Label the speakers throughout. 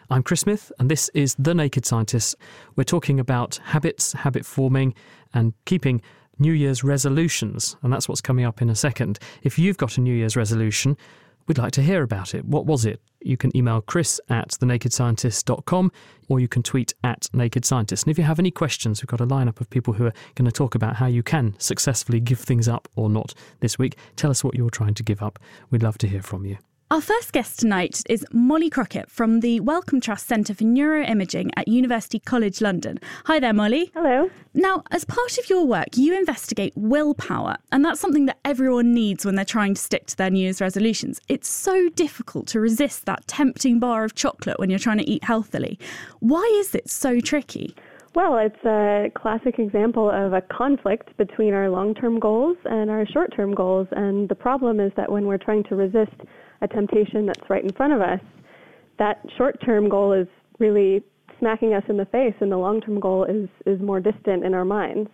Speaker 1: I'm Chris Smith, and this is The Naked Scientists. We're talking about habits, habit forming, and keeping New Year's resolutions, and that's what's coming up in a second. If you've got a New Year's resolution, we'd like to hear about it. What was it? You can email chris@thenakedscientist.com, or you can tweet @nakedscientist. And if you have any questions, we've got a lineup of people who are going to talk about how you can successfully give things up or not this week. Tell us what you're trying to give up. We'd love to hear from you.
Speaker 2: Our first guest tonight is Molly Crockett from the Wellcome Trust Centre for Neuroimaging at University College London. Hi there, Molly.
Speaker 3: Hello.
Speaker 2: Now, as part of your work, you investigate willpower, and that's something that everyone needs when they're trying to stick to their New Year's resolutions. It's so difficult to resist that tempting bar of chocolate when you're trying to eat healthily. Why is it so tricky?
Speaker 3: Well, it's a classic example of a conflict between our long-term goals and our short-term goals, and the problem is that when we're trying to resist a temptation that's right in front of us, that short-term goal is really smacking us in the face, and the long-term goal is more distant in our minds.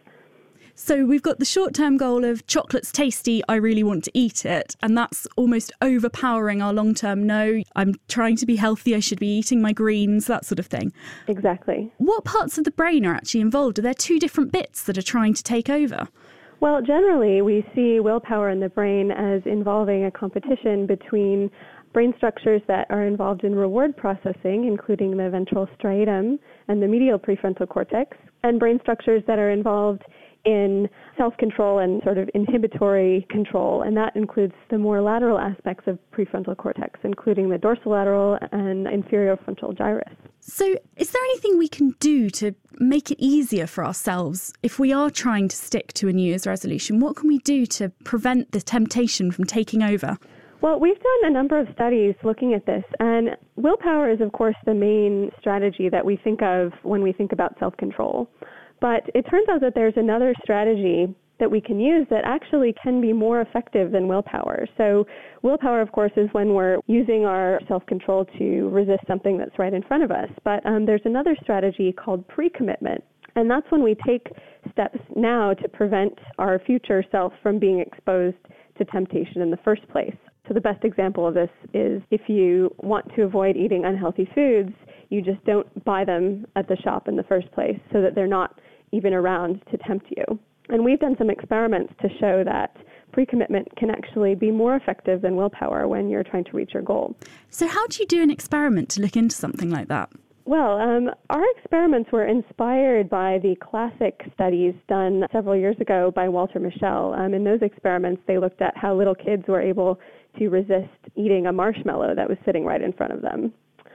Speaker 2: So we've got the short-term goal of chocolate's tasty, I really want to eat it, and that's almost overpowering our long-term no, I'm trying to be healthy, I should be eating my greens, that sort of thing.
Speaker 3: Exactly.
Speaker 2: What parts of the brain are actually involved? Are there two different bits that are trying to take over?
Speaker 3: Well, generally, we see willpower in the brain as involving a competition between brain structures that are involved in reward processing, including the ventral striatum and the medial prefrontal cortex, and brain structures that are involved in self-control and sort of inhibitory control, and that includes the more lateral aspects of prefrontal cortex, including the dorsolateral and inferior frontal gyrus.
Speaker 2: So is there anything we can do to make it easier for ourselves if we are trying to stick to a New Year's resolution? What can we do to prevent the temptation from taking over?
Speaker 3: Well, we've done a number of studies looking at this, and willpower is, of course, the main strategy that we think of when we think about self-control. But it turns out that there's another strategy that we can use that actually can be more effective than willpower. So willpower, of course, is when we're using our self-control to resist something that's right in front of us. But there's another strategy called pre-commitment, and that's when we take steps now to prevent our future self from being exposed to temptation in the first place. So the best example of this is if you want to avoid eating unhealthy foods, you just don't buy them at the shop in the first place so that they're not even around to tempt you. And we've done some experiments to show that pre-commitment can actually be more effective than willpower when you're trying to reach your goal.
Speaker 2: So how do you do an experiment to look into something like that?
Speaker 3: Well, our experiments were inspired by the classic studies done several years ago by Walter Mischel. In those experiments, they looked at how little kids were able to resist eating a marshmallow that was sitting right in front of them.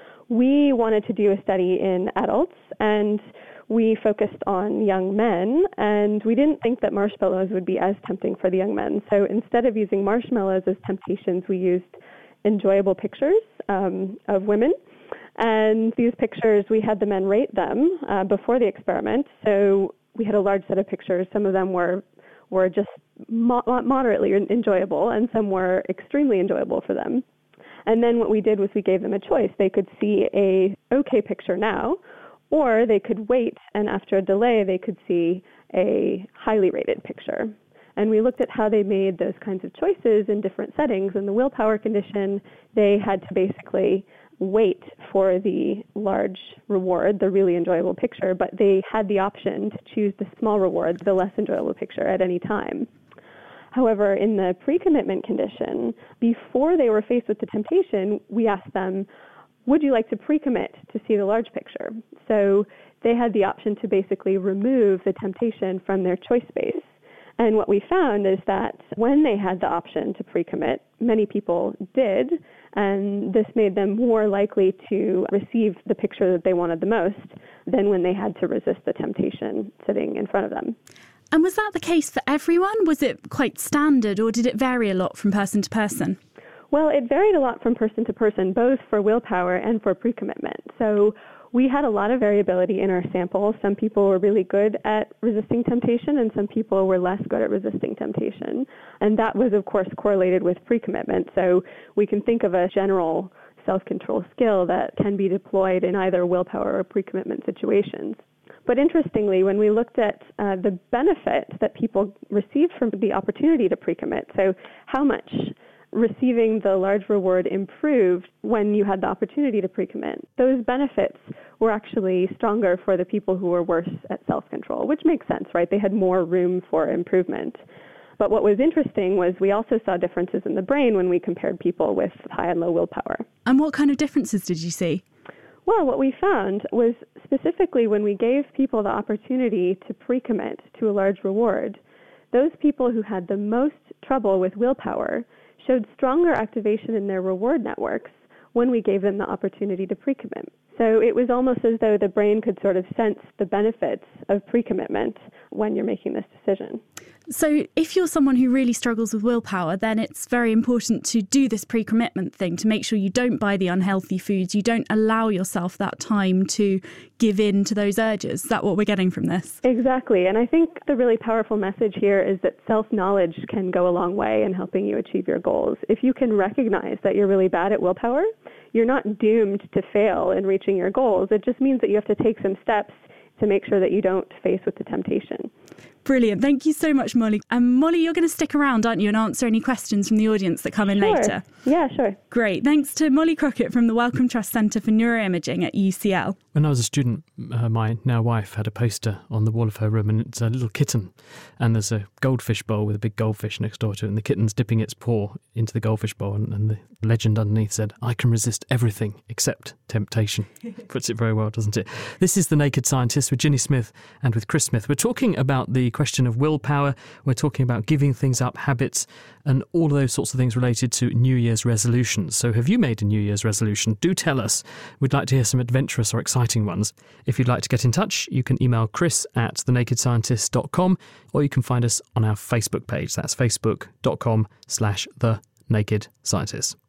Speaker 3: We wanted to do a study in adults, and we focused on young men, and we didn't think that marshmallows would be as tempting for the young men. So instead of using marshmallows as temptations, we used enjoyable pictures of women. And these pictures, we had the men rate them before the experiment. So we had a large set of pictures. Some of them were just moderately enjoyable, and some were extremely enjoyable for them. And then what we did was we gave them a choice. They could see a okay picture now, or they could wait, and after a delay, they could see a highly rated picture. And we looked at how they made those kinds of choices in different settings. In the willpower condition, they had to basically wait for the large reward, the really enjoyable picture, but they had the option to choose the small reward, the less enjoyable picture, at any time. However, in the pre-commitment condition, before they were faced with the temptation, we asked them, would you like to pre-commit to see the large picture? So they had the option to basically remove the temptation from their choice space. And what we found is that when they had the option to pre-commit, many people did, and this made them more likely to receive the picture that they wanted the most than when they had to resist the temptation sitting in front of them.
Speaker 2: And was that the case for everyone? Was it quite standard, or did it vary a lot from person to person?
Speaker 3: Well, it varied a lot from person to person, both for willpower and for pre-commitment. So we had a lot of variability in our sample. Some people were really good at resisting temptation, and some people were less good at resisting temptation. And that was, of course, correlated with pre-commitment. So we can think of a general self-control skill that can be deployed in either willpower or pre-commitment situations. But interestingly, when we looked at the benefit that people received from the opportunity to pre-commit, so how much receiving the large reward improved when you had the opportunity to pre-commit. Those benefits were actually stronger for the people who were worse at self-control, which makes sense, right? They had more room for improvement. But what was interesting was we also saw differences in the brain when we compared people with high and low willpower.
Speaker 2: And what kind of differences did you see?
Speaker 3: Well, what we found was specifically when we gave people the opportunity to pre-commit to a large reward, those people who had the most trouble with willpower showed stronger activation in their reward networks when we gave them the opportunity to pre-commit. So it was almost as though the brain could sort of sense the benefits of pre-commitment when you're making this decision.
Speaker 2: So if you're someone who really struggles with willpower, then it's very important to do this pre-commitment thing to make sure you don't buy the unhealthy foods, you don't allow yourself that time to give in to those urges. Is that what we're getting from this?
Speaker 3: Exactly. And I think the really powerful message here is that self-knowledge can go a long way in helping you achieve your goals. If you can recognize that you're really bad at willpower, you're not doomed to fail in reaching your goals. It just means that you have to take some steps to make sure that you don't face with the temptation.
Speaker 2: Brilliant. Thank you so much, Molly. Molly, you're going to stick around, aren't you, and answer any questions from the audience that come in later?
Speaker 3: Yeah, sure.
Speaker 2: Great. Thanks to Molly Crockett from the Wellcome Trust Centre for Neuroimaging at UCL.
Speaker 1: When I was a student, my now wife had a poster on the wall of her room, and it's a little kitten, and there's a goldfish bowl with a big goldfish next door to it, and the kitten's dipping its paw into the goldfish bowl, and the legend underneath said, "I can resist everything except temptation." Puts it very well, doesn't it? This is The Naked Scientist with Ginny Smith and with Chris Smith. We're talking about the question of willpower. We're talking about giving things up, habits, and all of those sorts of things related to New Year's resolutions. So have you made a New Year's resolution? Do tell us. We'd like to hear some adventurous or exciting ones. If you'd like to get in touch, you can email chris@thenakedscientist.com, or you can find us on our Facebook page. That's facebook.com/thenakedscientist.